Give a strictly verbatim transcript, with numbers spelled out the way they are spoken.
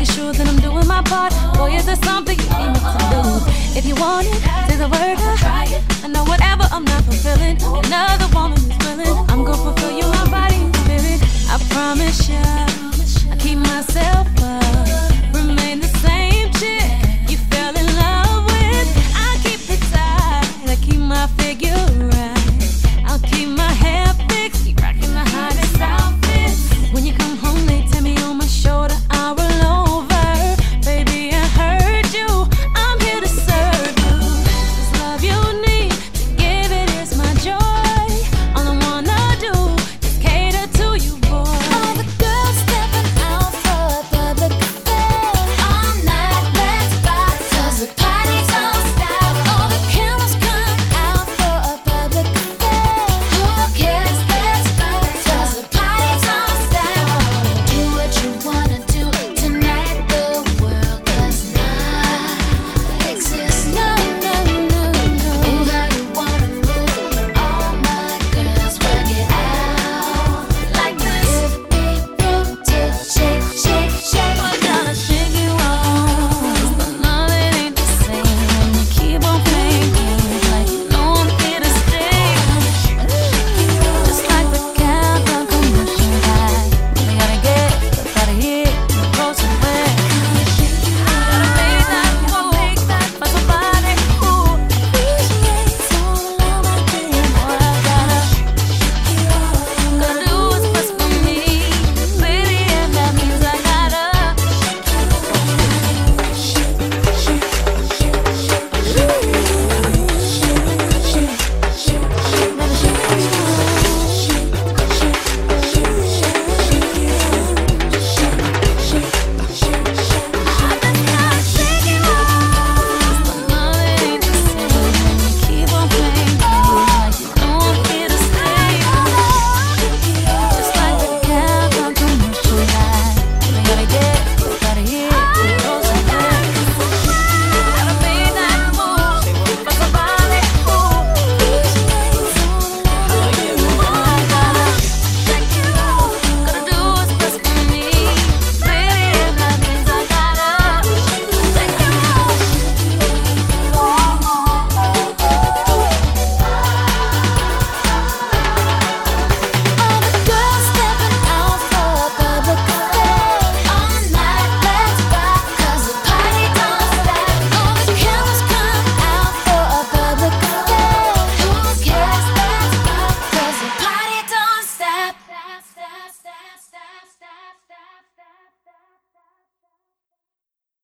making sure that I'm doing my part. Boy, is there something you need me to do? If you want it, say the word, I'll try it. I know whatever I'm not fulfilling, another woman is willing. I'm gonna fulfill you, my body and spirit. I promise you, I keep myself up.